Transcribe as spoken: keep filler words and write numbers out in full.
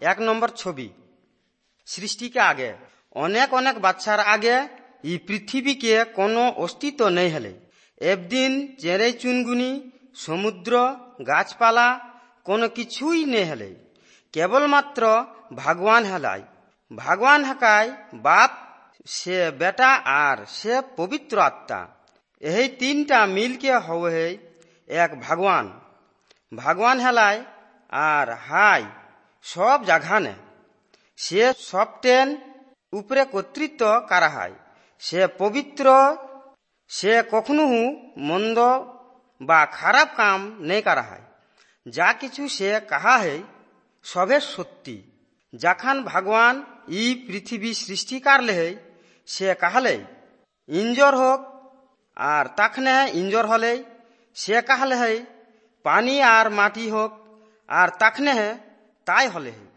এক নম্বর ছবি সৃষ্টিকে আগে অনেক অনেক বাচ্চার আগে এই পৃথিবীকে কোনো অস্তিত্ব নেই হলে একদিন চেরে চুনগুনি সমুদ্র গাছপালা কোনো কিছুই নেই হলে কেবলমাত্র ভগবান হেলায় ভগবান হাকায় বাপ সে বেটা আর সে পবিত্র আত্মা এই তিনটা মিলকে হয়ে এক ভগবান ভগবান হেলায় আর হাই সব জাগানে সে সবটেন উপরে কর্তৃত্ব করা হয় সে পবিত্র সে কখনো মন্দ বা খারাপ কাম নেই করা হয় যা কিছু সে কাহা হয় সবে সত্যি যখন ভগবান ই পৃথিবী সৃষ্টি করলে সে কাহলে ইঞ্জর হোক আর তখনে ইঞ্জর হলে সে কাহলে পানি আর মাটি হোক আর তখনে তাই হলে